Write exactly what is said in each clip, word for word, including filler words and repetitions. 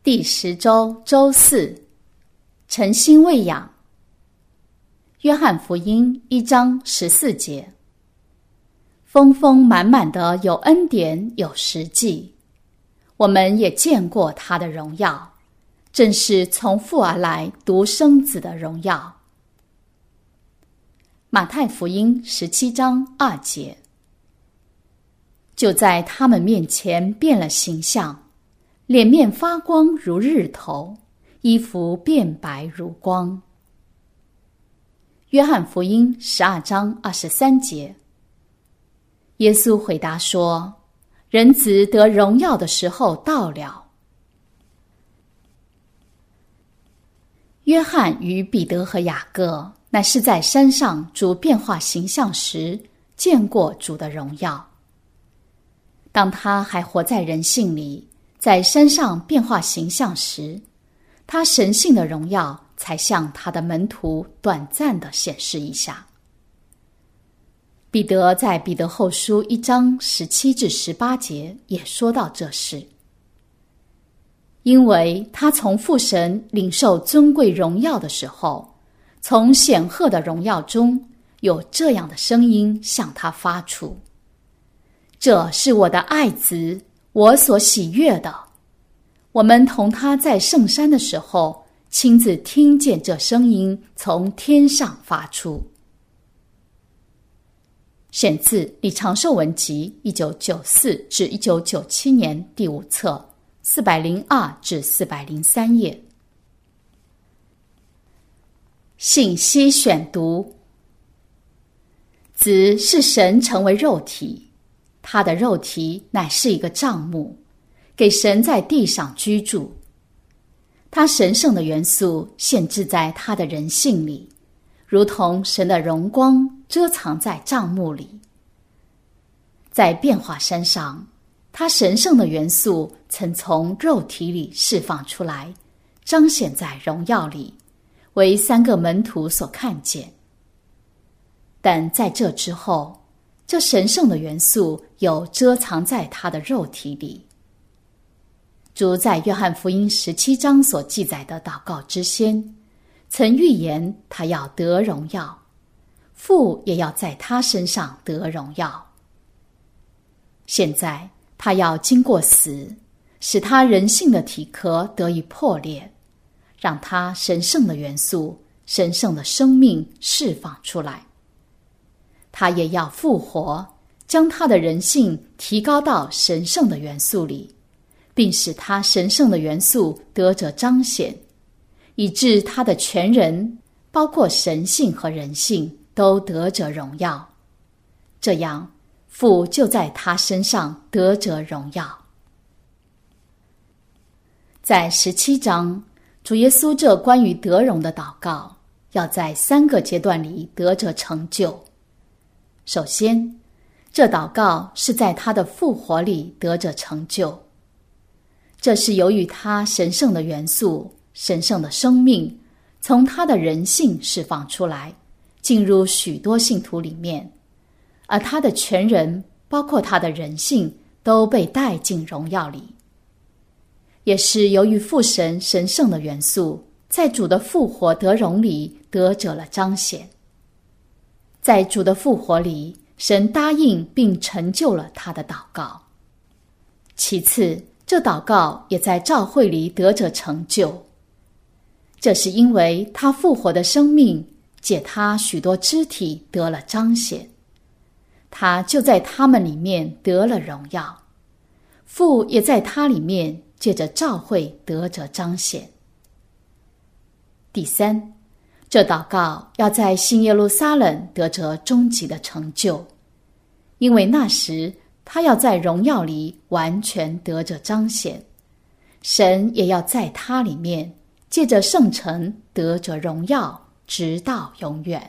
第十周周四，诚心喂养。约翰福音一章十四节，丰丰满满的有恩典有实际，我们也见过他的荣耀，正是从父而来独生子的荣耀。马太福音十七章二节，就在他们面前变了形象，脸面发光如日头，衣服变白如光。约翰福音十二章二十三节，耶稣回答说，人子得荣耀的时候到了。约翰与彼得和雅各乃是在山上主变化形象时见过主的荣耀。当他还活在人性里，在山上变化形象时，他神性的荣耀才向他的门徒短暂地显示一下。彼得在彼得后书一章十七至十八节也说到这事，因为他从父神领受尊贵荣耀的时候，从显赫的荣耀中有这样的声音向他发出，这是我的爱子，我所喜悦的。我们同他在圣山的时候，亲自听见这声音从天上发出。选自李长寿文集一九九四至一九九七年第五册四百零二至四百零三页。信息选读，子是神成为肉体，他的肉体乃是一个帐幕，给神在地上居住。他神圣的元素限制在他的人性里，如同神的荣光遮藏在帐幕里。在变化山上，他神圣的元素曾从肉体里释放出来，彰显在荣耀里，为三个门徒所看见。但在这之后，这神圣的元素有遮藏在他的肉体里。主在约翰福音十七章所记载的祷告之先，曾预言他要得荣耀，父也要在他身上得荣耀。现在他要经过死，使他人性的体壳得以破裂，让他神圣的元素、神圣的生命释放出来。他也要复活，将他的人性提高到神圣的元素里，并使他神圣的元素得着彰显，以致他的全人，包括神性和人性，都得着荣耀。这样，父就在他身上得着荣耀。在十七章，主耶稣这关于得荣的祷告，要在三个阶段里得着成就。首先，这祷告是在他的复活里得着成就。这是由于他神圣的元素、神圣的生命从他的人性释放出来，进入许多信徒里面，而他的全人，包括他的人性，都被带进荣耀里。也是由于父神神圣的元素在主的复活得荣里得着了彰显。在主的复活里，神答应并成就了他的祷告。其次，这祷告也在召会里得着成就，这是因为他复活的生命借他许多肢体得了彰显，他就在他们里面得了荣耀，父也在他里面借着召会得着彰显。第三，这祷告要在新耶路撒冷得着终极的成就，因为那时他要在荣耀里完全得着彰显，神也要在他里面借着圣城得着荣耀，直到永远。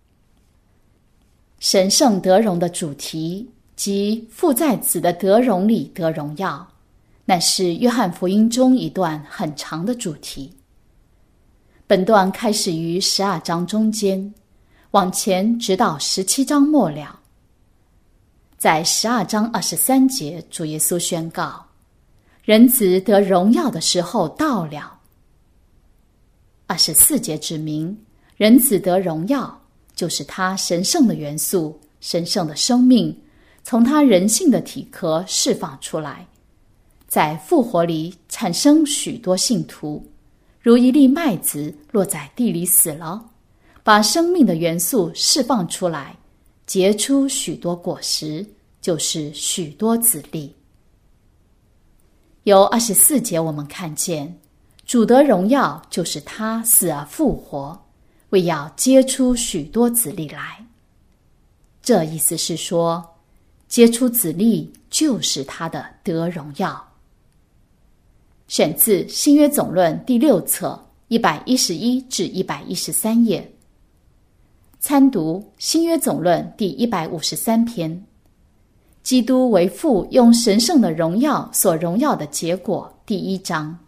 神圣得荣的主题即父在子的得荣里得荣耀，乃是约翰福音中一段很长的主题。本段开始于十二章中间，往前直到十七章末了。在十二章二十三节，主耶稣宣告， 人子得荣耀的时候到了。二十四节指明，人子得荣耀，就是他神圣的元素、神圣的生命，从他人性的体壳释放出来，在复活里产生许多信徒，如一粒麦子落在地里死了，把生命的元素释放出来，结出许多果实，就是许多子粒。由二十四节我们看见，主得荣耀就是他死而复活，为要结出许多子粒来。这意思是说，结出子粒就是他的得荣耀。选自新约总论第六册一百一十一至一百一十三页，参读新约总论第一百五十三篇。基督为父用神圣的荣耀所荣耀的结果，第一章。